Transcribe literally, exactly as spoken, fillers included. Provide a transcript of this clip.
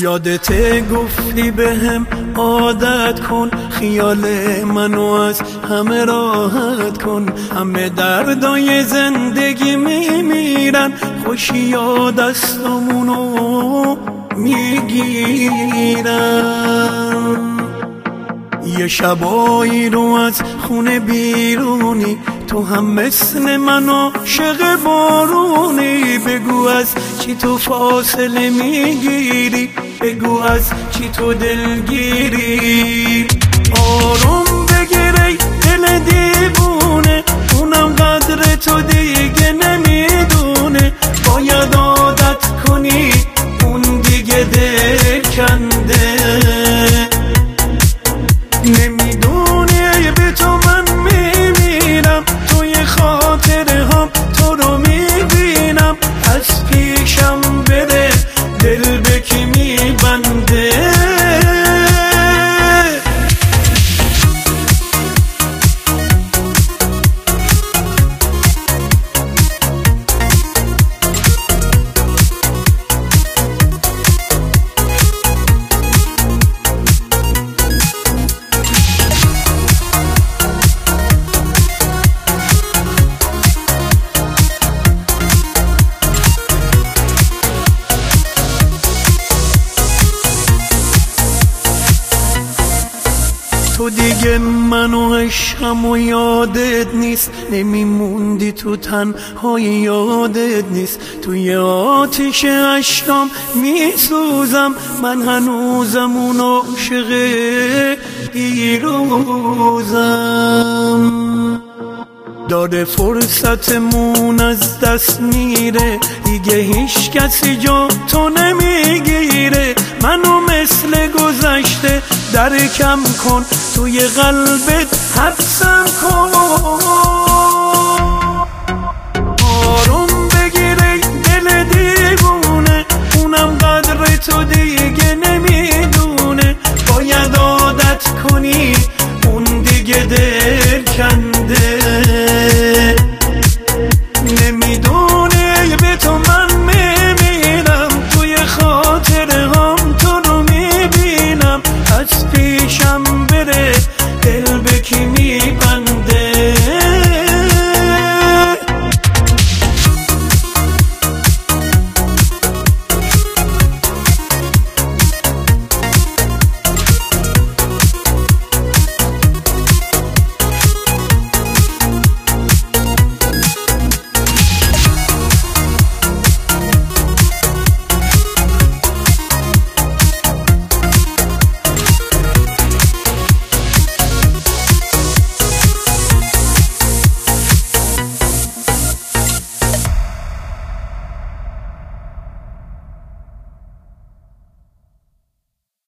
یادته گفتی بهم عادت کن، خیال منو از همه راحت کن. همه دردای زندگی میمیرن، خوشی یا دستمونو میگیرن. یه شبایی رو از خونه بیرونی، تو هم مثل من عاشق بارونی. بگو از چی تو فاصله میگیری، بگو از چی تو دلگیری. آروم بگیری دل دیوونه، اونم قدر تو دیگه نمیدونه. باید عادت کنی اون دیگه دل کنده. نمیدونی عیب تو من میمیرم، توی خاطره هم تو رو میبینم. از پیشم بره دل به کی میبنده. تو دیگه منو عشقم و یادت نیست، نمیموندی تو تنهای یادت نیست. توی آتیش عشقم میسوزم، من هنوزم اون عاشق دیروزم. داره فرصتمون از دست میره، دیگه هیچ کسی جا تو نمیگیره. منو مثل گذشته درکم کن، توی قلبت حبسم کن.